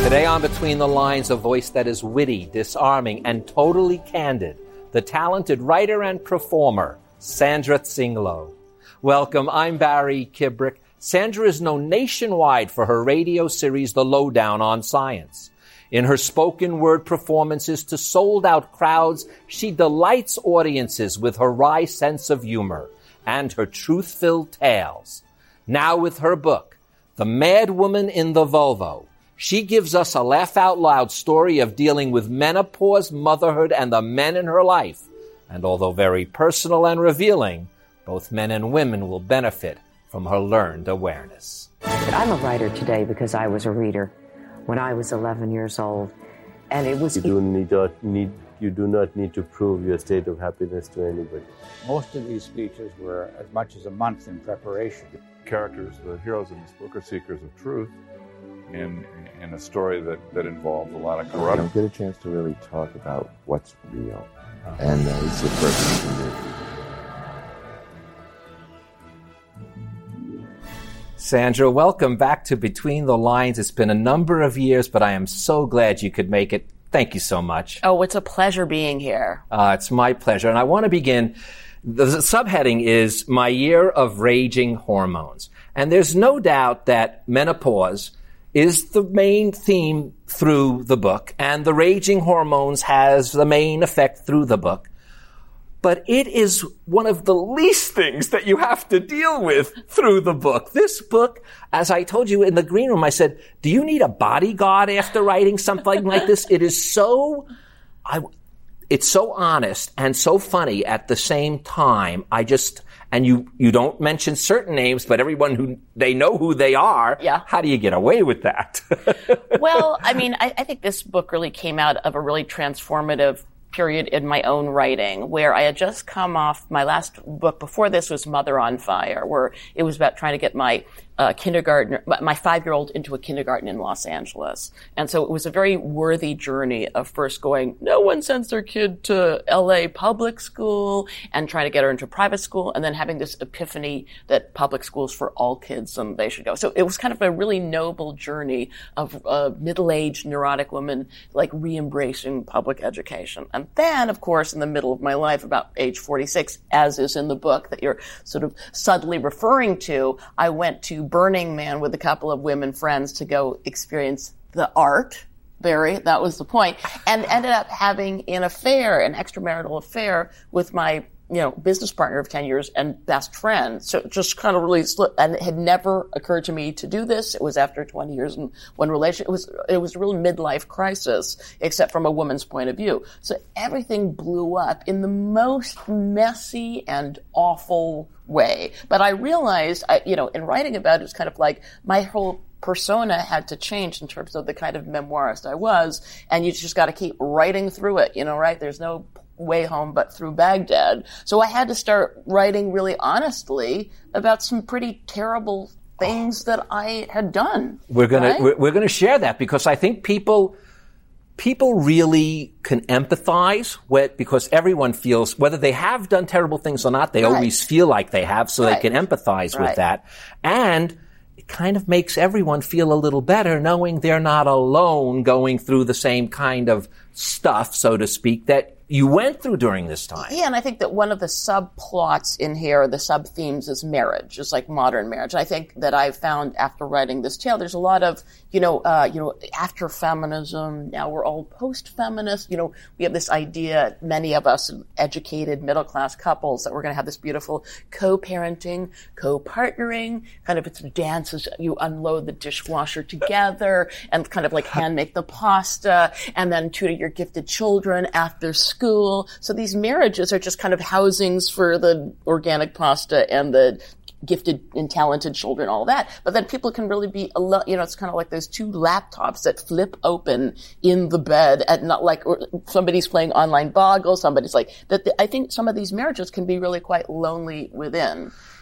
Today on Between the Lines, a voice that is witty, disarming, and totally candid, the talented writer and performer, Sandra Tsinglo. Welcome, I'm Barry Kibrick. Sandra is known nationwide for her radio series, The Lowdown on Science. In her spoken word performances to sold-out crowds, she delights audiences with her wry sense of humor and her truth-filled tales. Now with her book, The Mad Woman in the Volvo, she gives us a laugh-out-loud story of dealing with menopause, motherhood, and the men in her life. And although very personal and revealing, both men and women will benefit from her learned awareness. I'm a writer today because I was a reader when I was 11 years old. And it was... You do not need to prove your state of happiness to anybody. Most of these speeches were as much as a month in preparation. Characters, the heroes in this book, are seekers of truth in a story that involves a lot of corruption. You don't get a chance to really talk about what's real. And it's the first thing to do. Sandra, welcome back to Between the Lines. It's been a number of years, but I am so glad you could make it. Thank you so much. Oh, it's a pleasure being here. It's my pleasure. And I want to begin. The subheading is My Year of Raging Hormones. And there's no doubt that menopause is the main theme through the book, and the raging hormones has the main effect through the book. But it is one of the least things that you have to deal with through the book. This book, as I told you in the green room, I said, do you need a bodyguard after writing something like this? It is it's so honest and so funny at the same time. And you don't mention certain names, but everyone they know who they are. Yeah. How do you get away with that? Well, I mean, I think this book really came out of a really transformative period in my own writing, where I had just come off my last book before this was Mother on Fire, where it was about trying to get my my 5-year-old into a kindergarten in Los Angeles. And so it was a very worthy journey of first going, no one sends their kid to LA public school, and trying to get her into private school, and then having this epiphany that public schools for all kids and they should go. So it was kind of a really noble journey of a middle-aged neurotic woman like re-embracing public education. And then, of course, in the middle of my life, about age 46, as is in the book that you're sort of subtly referring to, I went to Burning Man with a couple of women friends to go experience the art. Barry, that was the point. And ended up having an extramarital affair with my, business partner of 10 years and best friend. So it just kind of really slipped, and it had never occurred to me to do this. It was after 20 years in one relationship. It was a real midlife crisis, except from a woman's point of view. So everything blew up in the most messy and awful way. But I realized, in writing about it, it's kind of like my whole persona had to change in terms of the kind of memoirist I was, and you just got to keep writing through it, right? There's no way home but through Baghdad. So I had to start writing really honestly about some pretty terrible things that I had done. We're gonna share that, because I think people really can empathize because everyone feels, whether they have done terrible things or not, they always feel like they have, so they can empathize with that. And it kind of makes everyone feel a little better knowing they're not alone going through the same kind of stuff, so to speak, that you went through during this time. Yeah, and I think that one of the subplots in here, the sub-themes, is marriage, just like modern marriage. And I think that I found after writing this tale, there's a lot of, after feminism, now we're all post-feminist. We have this idea, many of us educated middle-class couples, that we're going to have this beautiful co-parenting, co-partnering, kind of it's dances, you unload the dishwasher together and kind of like hand make the pasta and then tutor your gifted children after school. So these marriages are just kind of housings for the organic pasta and the gifted and talented children, all that. But then people can really be alone. It's kind of like those two laptops that flip open in the bed at not like, or somebody's playing online Boggle, somebody's like that. I think some of these marriages can be really quite lonely within.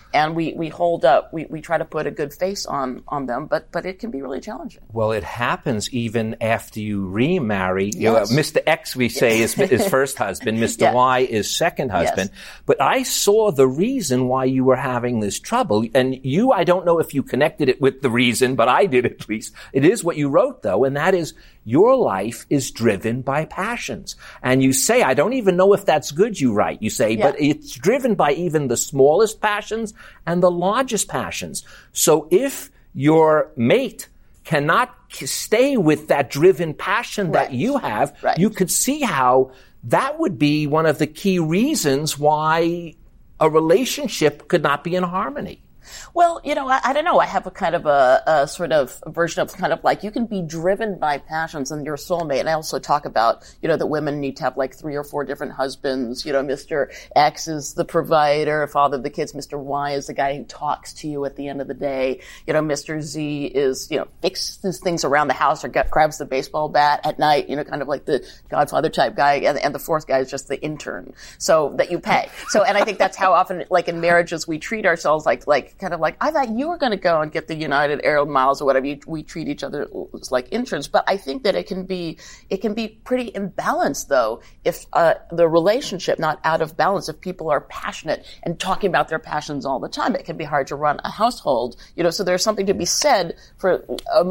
and we hold up, we try to put a good face on them, but it can be really challenging. Well, it happens even after you remarry. Yes. Mr. X, we say, is first husband. Mr. Yeah. Y is second husband. Yes. But I saw the reason why you were having this trouble. And I don't know if you connected it with the reason, but I did at least. It is what you wrote, though, and that is your life is driven by passions. And you say, I don't even know if that's good, you write. You say, but it's driven by even the smallest passions and the largest passions. So if your mate cannot stay with that driven passion that you have, you could see how that would be one of the key reasons why a relationship could not be in harmony. Well, I don't know. I have a kind of a sort of version of kind of like you can be driven by passions and your soulmate. And I also talk about, that women need to have like 3 or 4 different husbands. Mr. X is the provider, father of the kids. Mr. Y is the guy who talks to you at the end of the day. Mr. Z is, fixes things around the house or grabs the baseball bat at night, kind of like the Godfather type guy. And the 4th guy is just the intern. So that you pay. So, and I think that's how often, like in marriages, we treat ourselves like kind of like, I thought you were going to go and get the United Air Miles or whatever. We treat each other like interns. But I think that it can be pretty imbalanced, though, if the relationship not out of balance, if people are passionate and talking about their passions all the time, it can be hard to run a household. So there's something to be said for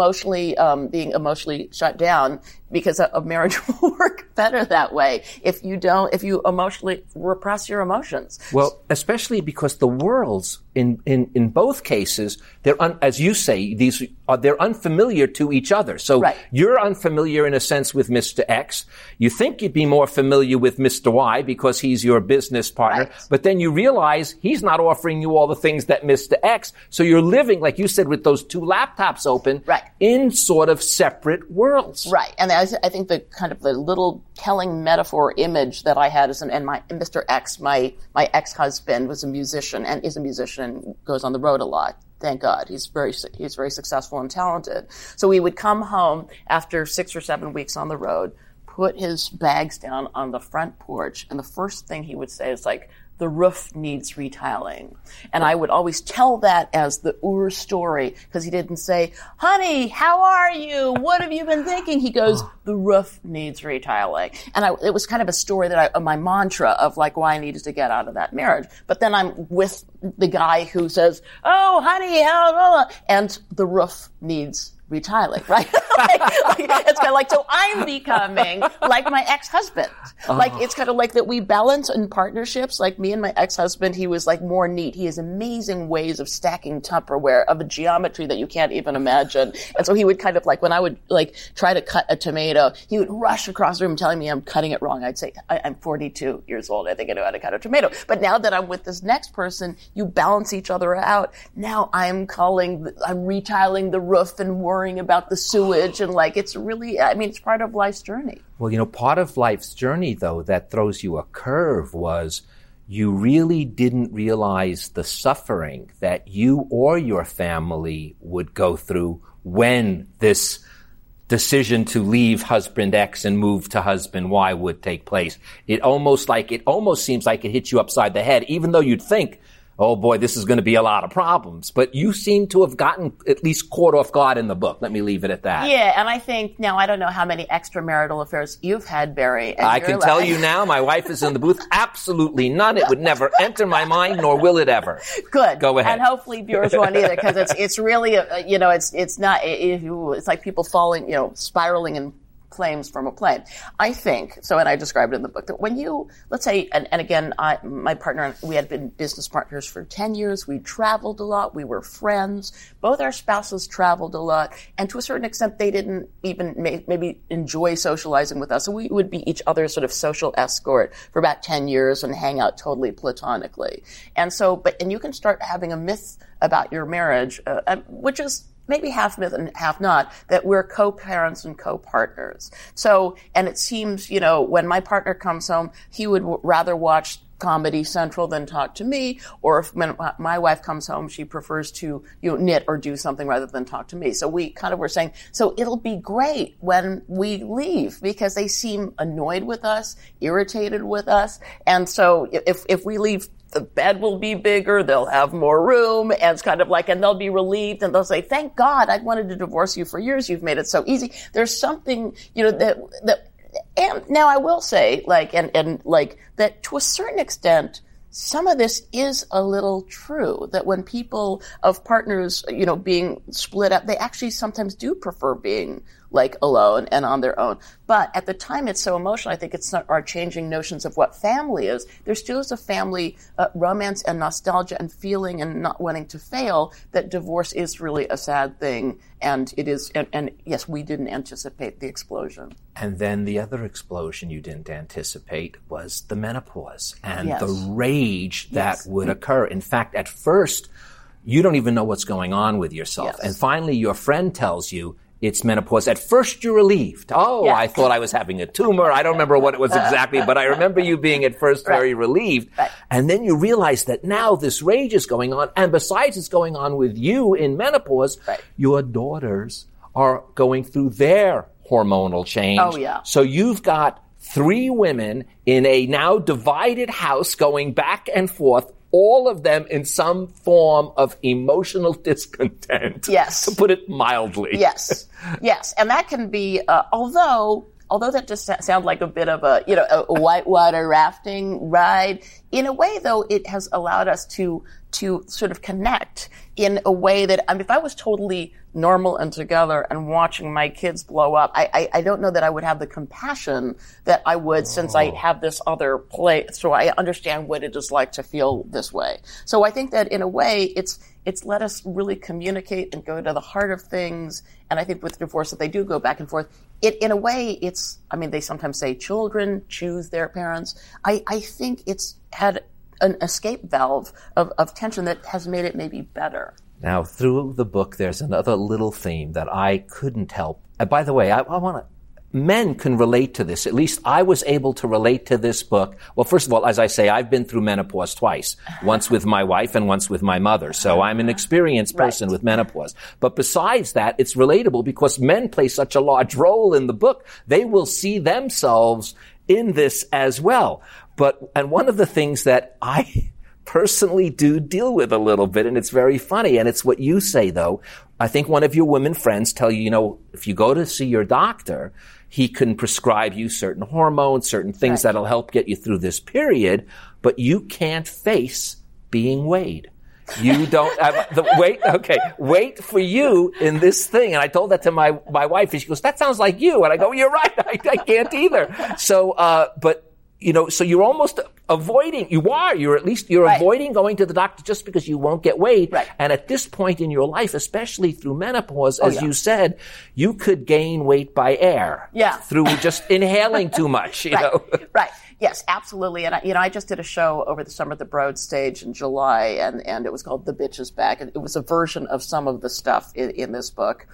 being emotionally shut down, because a marriage will work better that way if you emotionally repress your emotions. Well, especially because the worlds in both cases, as you say, they're unfamiliar to each other. So you're unfamiliar in a sense with Mr. X. You think you'd be more familiar with Mr. Y because he's your business partner, but then you realize he's not offering you all the things that Mr. X. So you're living, like you said, with those 2 laptops open, in sort of separate worlds. Right. And I think the kind of the little telling metaphor image that I had and Mr. X, my ex-husband was a musician and is a musician and goes on the road a lot. Thank God. He's very successful and talented. So he would come home after 6 or 7 weeks on the road, put his bags down on the front porch, and the first thing he would say is like, the roof needs retiling. And I would always tell that as the story, because he didn't say, honey, how are you? What have you been thinking? He goes, the roof needs retiling. And it was kind of a story my mantra of like why I needed to get out of that marriage. But then I'm with the guy who says, oh, honey, and the roof needs retiling, right? It's kind of like, so I'm becoming like my ex-husband. Like, it's kind of like that we balance in partnerships. Like me and my ex-husband, he was like more neat. He has amazing ways of stacking Tupperware of a geometry that you can't even imagine. And so he would kind of like, when I would like try to cut a tomato, he would rush across the room telling me I'm cutting it wrong. I'd say, I'm 42 years old. I think I know how to cut a tomato. But now that I'm with this next person, you balance each other out. Now I'm retiling the roof and worrying about the sewage, and like it's part of life's journey. Well, part of life's journey, though, that throws you a curve was you really didn't realize the suffering that you or your family would go through when this decision to leave husband X and move to husband Y would take place. It almost seems like it hit you upside the head, even though you'd think, oh boy, this is going to be a lot of problems. But you seem to have gotten at least caught off guard in the book. Let me leave it at that. Yeah, and I think, now I don't know how many extramarital affairs you've had, Barry. I can tell you now, my wife is in the booth. Absolutely none. It would never enter my mind, nor will it ever. Good. Go ahead. And hopefully viewers won't either, because it's really, it's like people falling, spiraling in flames from a plane. I think, and I described it in the book, that when you, let's say, and again, my partner, we had been business partners for 10 years, we traveled a lot, we were friends, both our spouses traveled a lot, and to a certain extent, they didn't even maybe enjoy socializing with us, so we would be each other's sort of social escort for about 10 years and hang out totally platonically. And so, and you can start having a myth about your marriage, which is maybe half myth and half not, that we're co-parents and co-partners. So, and it seems, when my partner comes home, he would rather watch Comedy Central than talk to me, or when my wife comes home, she prefers to, knit or do something rather than talk to me. So we kind of were saying, so it'll be great when we leave, because they seem annoyed with us, irritated with us. And so if we leave the bed will be bigger, they'll have more room, and it's kind of like, and they'll be relieved, and they'll say, thank God, I've wanted to divorce you for years, you've made it so easy. There's something, that and now I will say, that to a certain extent, some of this is a little true, that when people of partners, being split up, they actually sometimes do prefer being alone and on their own. But at the time it's so emotional, I think it's not our changing notions of what family is. There still is a family romance and nostalgia and feeling and not wanting to fail, that divorce is really a sad thing. And it is, and yes, we didn't anticipate the explosion. And then the other explosion you didn't anticipate was the menopause and Yes. the rage that would occur. In fact, at first, you don't even know what's going on with yourself. Yes. And finally, your friend tells you it's menopause. At first, you're relieved. Oh, Yeah. I thought I was having a tumor. I don't remember what it was exactly, but I remember you being at first very relieved. Right. And then you realize that now this rage is going on. And besides it's going on with you in menopause, Right. your daughters are going through their hormonal change. Oh, yeah. So you've got 3 women in a now divided house going back and forth, all of them in some form of emotional discontent. Yes. To put it mildly. Yes, yes, and that can be, although that just sounds like a bit of a whitewater rafting ride. In a way, though, it has allowed us to sort of connect in a way that, if I was totally normal and together and watching my kids blow up, I don't know that I would have the compassion that I would since I have this other play. So I understand what it is like to feel this way. So I think that in a way, it's let us really communicate and go to the heart of things. And I think with divorce, that they do go back and forth. In a way, they sometimes say children choose their parents. I think it's had an escape valve of tension that has made it maybe better. Now, through the book, there's another little theme that I couldn't help. By the way, I want to, men can relate to this. At least I was able to relate to this book. Well, first of all, as I say, I've been through menopause twice, once with my wife and once with my mother. So I'm an experienced person with menopause. But besides that, it's relatable because men play such a large role in the book. They will see themselves in this as well. And one of the things that I personally do deal with a little bit, and it's very funny, and it's what you say, though. I think one of your women friends tell you, if you go to see your doctor, he can prescribe you certain hormones, certain things that'll help get you through this period, but you can't face being weighed. You don't wait for you in this thing. And I told that to my wife, and she goes, that sounds like you. And I go, you're right, I can't either. So, so you're almost avoiding, you're avoiding going to the doctor just because you won't get weighed. Right. And at this point in your life, especially through menopause, as you said, you could gain weight by air. Yeah. Through just inhaling too much, you know. Right. Yes, absolutely. And I just did a show over the summer at the Broad Stage in July, and it was called The Bitch Is Back. And it was a version of some of the stuff in this book,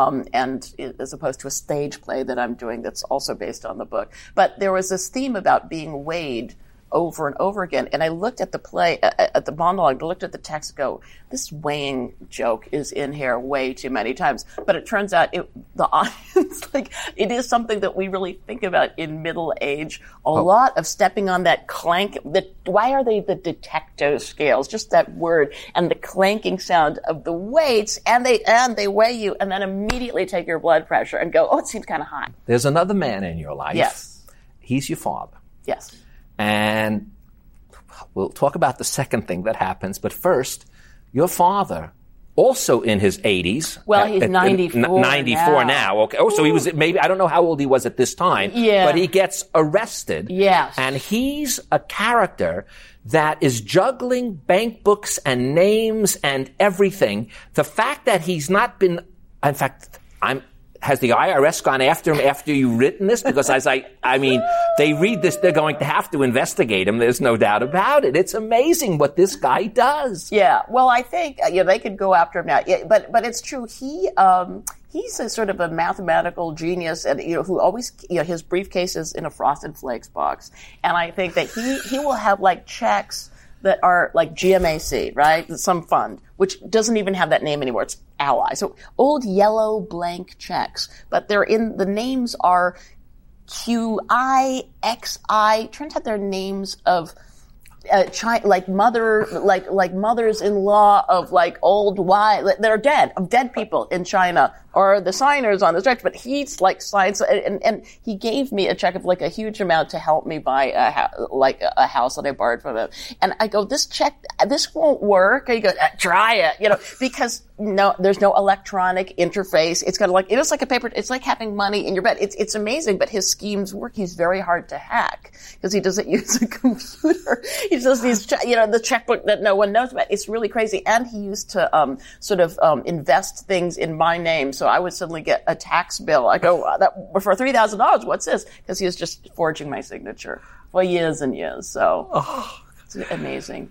as opposed to a stage play that I'm doing that's also based on the book. But there was this theme about being weighed over and over again. And I looked at the play, at the monologue, I looked at the text and go, this weighing joke is in here way too many times. But it turns out the audience, it is something that we really think about in middle age. A lot of stepping on that clank, why are they the detecto scales? Just that word and the clanking sound of the weights, and they weigh you and then immediately take your blood pressure and go, it seems kind of high. There's another man in your life. Yes. He's your father. Yes. And we'll talk about the second thing that happens. But first, your father, also in his 80s. Well, he's 94 94 now. Okay. Oh, so he was maybe, I don't know how old he was at this time. Yeah. But he gets arrested. Yes. And he's a character that is juggling bank books and names and everything. The fact that he's not been, in fact, has the IRS gone after him after you've written this? Because they read this, they're going to have to investigate him. There's no doubt about it. It's amazing what this guy does. Yeah. Well, I think, they could go after him now. Yeah, but it's true. He's a sort of a mathematical genius and, who always, his briefcase is in a Frosted Flakes box. And I think that he will have checks that are like GMAC, right? Some fund, which doesn't even have that name anymore. It's Ally. So old yellow blank checks, but the names are QI, XI. Turns out they're names of like mothers-in-law of like old wives that are dead, of dead people in China, or the signers on the stretch. But he's like signed, and he gave me a check of like a huge amount to help me buy a house that I borrowed from him. And I go, this won't work. And he goes, try it, because no, there's no electronic interface. It's kind of like, it is like a paper, it's like having money in your bed. It's amazing, but his schemes work. He's very hard to hack because he doesn't use a computer. He does these, the checkbook that no one knows about. It's really crazy. And he used to, invest things in my name. So I would suddenly get a tax bill. I go, for $3,000, what's this? Because he was just forging my signature for years and years. So it's amazing.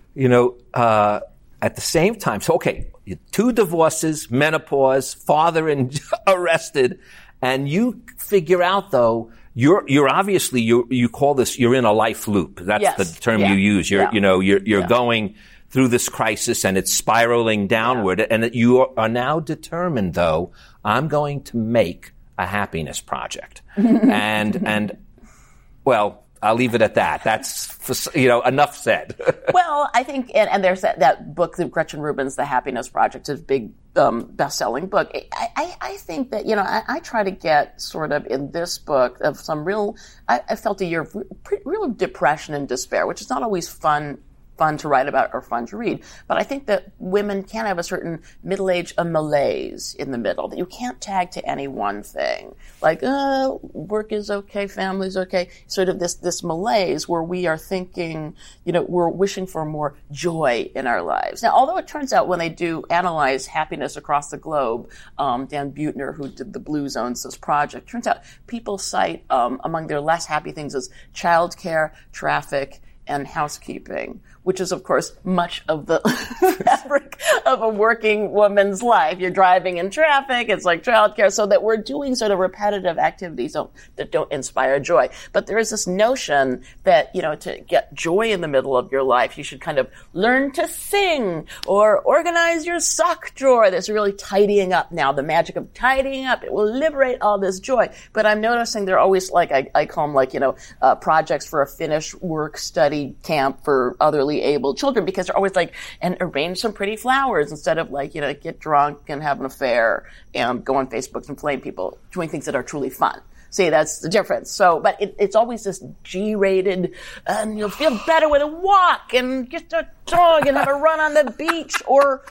At the same time, so okay, 2 divorces, menopause, father arrested, and you figure out though, you're obviously, you call this, you're in a life loop. That's the term you use. You're going through this crisis and it's spiraling downward, and that you are now determined though, I'm going to make a happiness project. and well, I'll leave it at that. That's, enough said. Well, I think, and there's that book, Gretchen Rubin's The Happiness Project, is a big best-selling book. I think that, I try to get sort of in this book of some real, I felt a year of real depression and despair, which is not always fun to write about or fun to read. But I think that women can have a certain middle-age malaise in the middle that you can't tag to any one thing. Like, work is okay, family's okay. Sort of this malaise where we are thinking, we're wishing for more joy in our lives. Now, although it turns out when they do analyze happiness across the globe, Dan Buettner, who did the Blues owns this project, turns out people cite among their less happy things as childcare, traffic, and housekeeping, which is, of course, much of the fabric of a working woman's life. You're driving in traffic, it's like childcare, so that we're doing sort of repetitive activities that don't inspire joy. But there is this notion that, to get joy in the middle of your life, you should kind of learn to sing or organize your sock drawer. There's really tidying up now, the magic of tidying up. It will liberate all this joy. But I'm noticing they're always like, I call them projects for a Finnish work study camp for otherly able children, because they're always like, and arrange some pretty flowers instead of get drunk and have an affair and go on Facebook and flame people, doing things that are truly fun. See, that's the difference. So, but it's always this G-rated, and you'll feel better with a walk and get a dog and have a run on the beach, or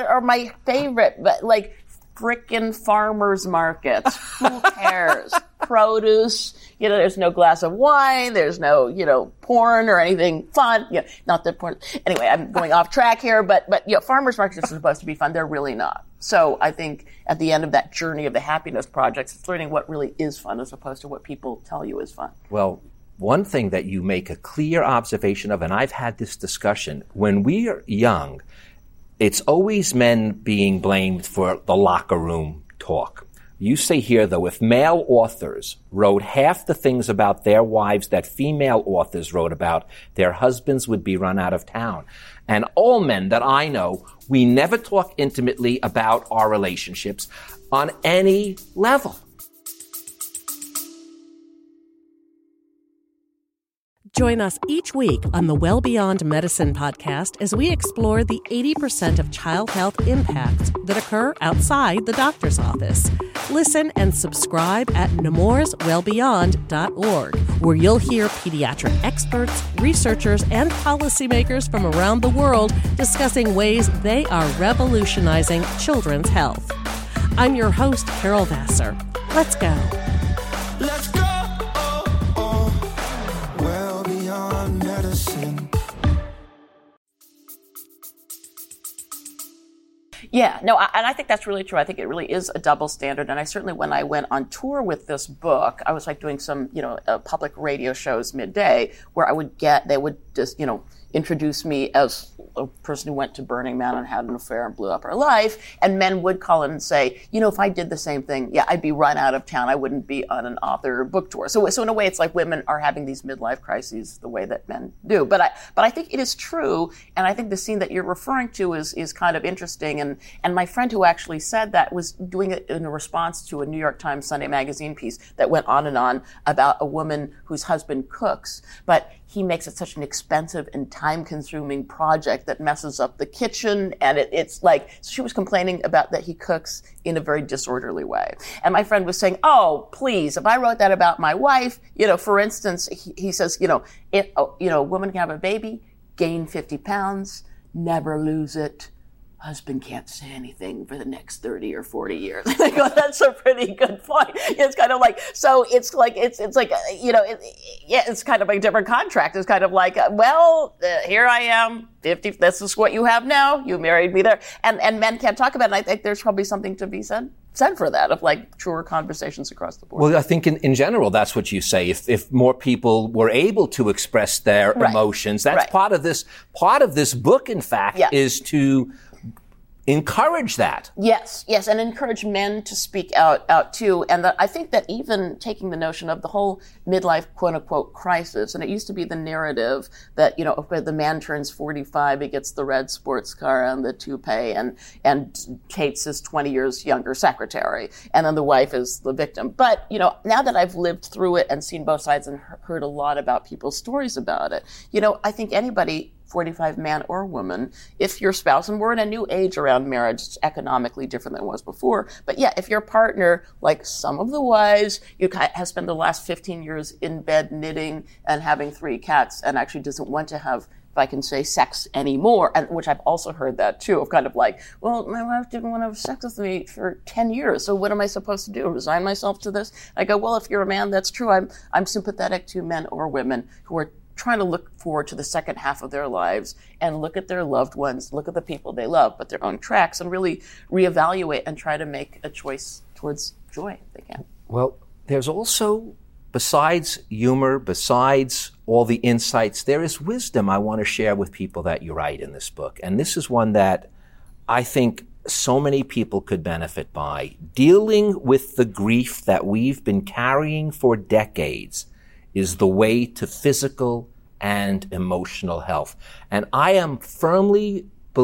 my favorite, but frickin' farmers markets. Who cares? Produce. There's no glass of wine. There's no, porn or anything fun. Not that porn. Anyway, I'm going off track here, but farmers markets are supposed to be fun. They're really not. So I think at the end of that journey of the happiness projects, it's learning what really is fun as opposed to what people tell you is fun. Well, one thing that you make a clear observation of, and I've had this discussion, when we are young, it's always men being blamed for the locker room talk. You say here, though, if male authors wrote half the things about their wives that female authors wrote about, their husbands would be run out of town. And all men that I know, we never talk intimately about our relationships on any level. Join us each week on the Well Beyond Medicine podcast as we explore the 80% of child health impacts that occur outside the doctor's office. Listen and subscribe at nemourswellbeyond.org, where you'll hear pediatric experts, researchers, and policymakers from around the world discussing ways they are revolutionizing children's health. I'm your host, Carol Vassar. Let's go. Let's go. Well beyond medicine. Yeah, no, and I think that's really true. I think it really is a double standard. And I certainly, when I went on tour with this book, I was doing some, public radio shows midday where they would just, introduce me as a person who went to Burning Man and had an affair and blew up her life. And men would call in and say, if I did the same thing, I'd be run out of town. I wouldn't be on an author book tour. So in a way, it's like women are having these midlife crises the way that men do. But I think it is true. And I think the scene that you're referring to is kind of interesting. And my friend who actually said that was doing it in a response to a New York Times Sunday magazine piece that went on and on about a woman whose husband cooks. But he makes it such an expensive and time-consuming project that messes up the kitchen, and it's like, so she was complaining about that he cooks in a very disorderly way. And my friend was saying, oh, please, if I wrote that about my wife, for instance, he says, if a woman can have a baby, gain 50 pounds, never lose it. Husband can't say anything for the next 30 or 40 years. I go, that's a pretty good point. It's kind of like, so it's like, it's kind of like a different contract. It's kind of like, here I am, 50, this is what you have now. You married me there. And men can't talk about it. And I think there's probably something to be said for that, of like truer conversations across the board. Well, I think in general, that's what you say. If more people were able to express their emotions, that's part of this book, in fact, is to encourage that. Yes, and encourage men to speak out too. And I think that even taking the notion of the whole midlife quote unquote crisis, and it used to be the narrative that, the man turns 45, he gets the red sports car and the toupee, and Kate's his 20 years younger secretary, and then the wife is the victim. But, now that I've lived through it and seen both sides and heard a lot about people's stories about it, I think anybody, 45, man or woman, if your spouse, and we're in a new age around marriage, it's economically different than it was before, but if your partner, like some of the wives, has spent the last 15 years in bed knitting and having 3 cats and actually doesn't want to have, if I can say, sex anymore, and which I've also heard that too, of kind of like, well, my wife didn't want to have sex with me for 10 years, so what am I supposed to do? Resign myself to this? I go, well, if you're a man, that's true. I'm sympathetic to men or women who are trying to look forward to the second half of their lives and look at their loved ones, look at the people they love, but their own tracks, and really reevaluate and try to make a choice towards joy if they can. Well, there's also, besides humor, besides all the insights, there is wisdom I want to share with people that you write in this book. And this is one that I think so many people could benefit by. Dealing with the grief that we've been carrying for decades is the way to physical and emotional health. And I firmly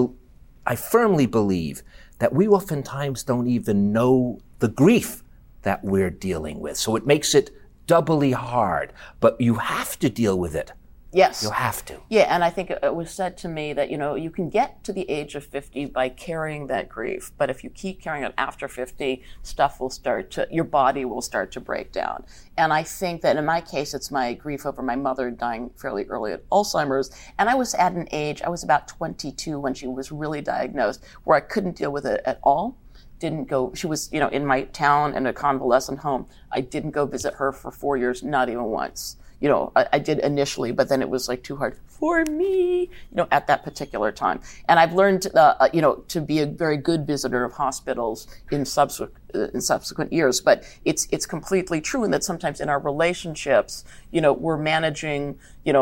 believe that we oftentimes don't even know the grief that we're dealing with. So it makes it doubly hard, but you have to deal with it. Yes. You have to. Yeah, and I think it was said to me that, you can get to the age of 50 by carrying that grief, but if you keep carrying it after 50, your body will start to break down. And I think that in my case, it's my grief over my mother dying fairly early at Alzheimer's, and I was at an age, I was about 22 when she was really diagnosed, where I couldn't deal with it at all. Didn't go, she was, in my town in a convalescent home. I didn't go visit her for 4 years, not even once. I did initially, but then it was like too hard for me, at that particular time. And I've learned, to be a very good visitor of hospitals in subsequent years. But it's completely true in that sometimes in our relationships, we're managing,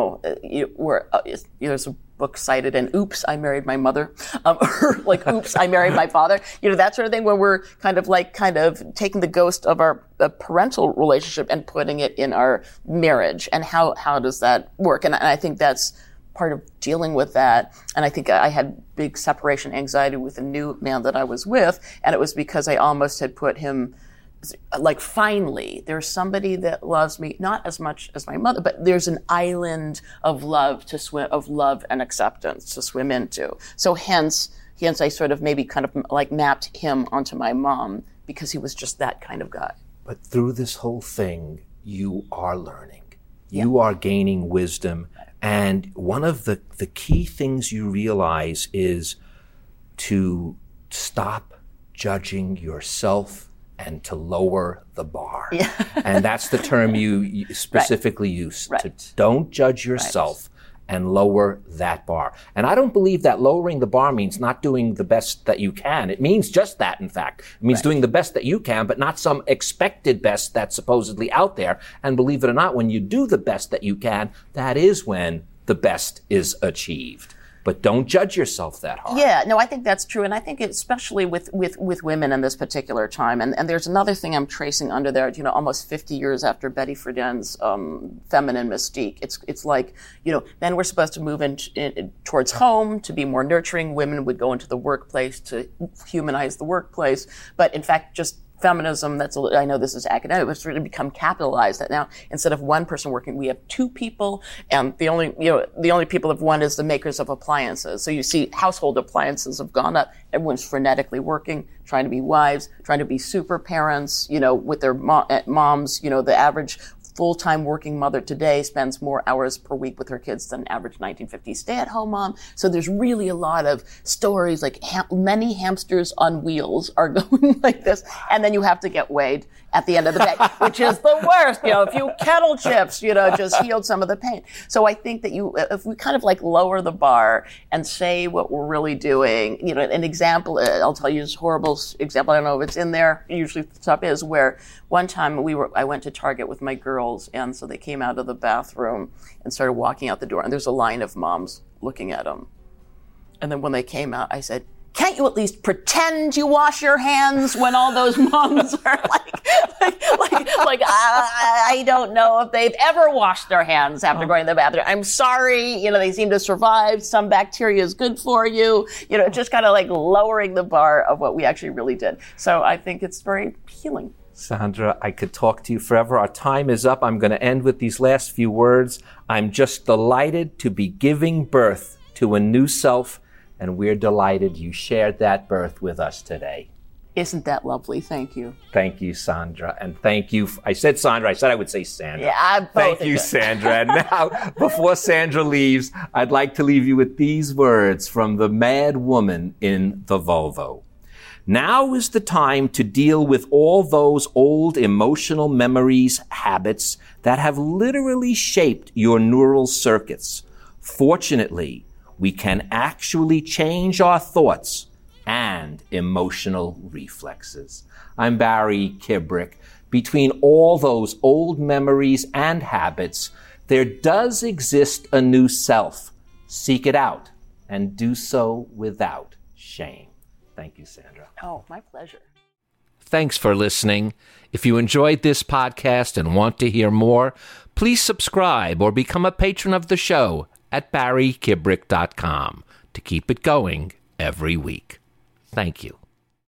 there's a book cited in Oops, I Married My Mother, or like Oops, I Married My Father, that sort of thing, where we're kind of taking the ghost of our parental relationship and putting it in our marriage. And how does that work? And I think that's part of dealing with that. And I think I had big separation anxiety with the new man that I was with, and it was because I almost had put him, like, finally, there's somebody that loves me, not as much as my mother, but there's an island of love to swim, of love and acceptance to swim into. So hence I sort of maybe kind of like mapped him onto my mom, because he was just that kind of guy. But through this whole thing, you are learning. You are gaining wisdom. And one of the key things you realize is to stop judging yourself and to lower the bar. Yeah. And that's the term you specifically use. To don't judge yourself and lower that bar. And I don't believe that lowering the bar means not doing the best that you can. It means just that, in fact. It means doing the best that you can, but not some expected best that's supposedly out there. And believe it or not, when you do the best that you can, that is when the best is achieved. But don't judge yourself that hard. Yeah, no, I think that's true. And I think especially with women in this particular time. And there's another thing I'm tracing under there, almost 50 years after Betty Friedan's feminine mystique. It's like, then we're supposed to move in towards home to be more nurturing. Women would go into the workplace to humanize the workplace. But in fact, just feminism I know this is academic, but it's really become capitalized that now instead of one person working, we have two people, and the only people of one is the makers of appliances. So you see household appliances have gone up. Everyone's frenetically working, trying to be wives, trying to be super parents, with their moms. The average full-time working mother today spends more hours per week with her kids than an average 1950s stay-at-home mom. So there's really a lot of stories like many hamsters on wheels are going like this. And then you have to get weighed at the end of the day, which is the worst. A few kettle chips, just healed some of the pain. So I think that if we kind of like lower the bar and say what we're really doing, an example, I'll tell you this horrible example. I don't know if it's in there. Usually the stuff is where one time I went to Target with my girls, and so they came out of the bathroom and started walking out the door, and there's a line of moms looking at them. And then when they came out, I said, can't you at least pretend you wash your hands when all those moms are I don't know if they've ever washed their hands after going to the bathroom. I'm sorry, they seem to survive. Some bacteria is good for you. Just kind of like lowering the bar of what we actually really did. So I think it's very healing. Sandra, I could talk to you forever. Our time is up. I'm going to end with these last few words. I'm just delighted to be giving birth to a new self, and we're delighted you shared that birth with us today. Isn't that lovely? Thank you. Thank you, Sandra. And thank you. I said Sandra. I said I would say Sandra. Yeah, thank you, Sandra. And now, before Sandra leaves, I'd like to leave you with these words from the mad woman in the Volvo. Now is the time to deal with all those old emotional memories, habits that have literally shaped your neural circuits. Fortunately, we can actually change our thoughts and emotional reflexes. I'm Barry Kibrick. Between all those old memories and habits, there does exist a new self. Seek it out and do so without shame. Thank you, Sandra. Oh, my pleasure. Thanks for listening. If you enjoyed this podcast and want to hear more, please subscribe or become a patron of the show at barrykibrick.com to keep it going every week. Thank you.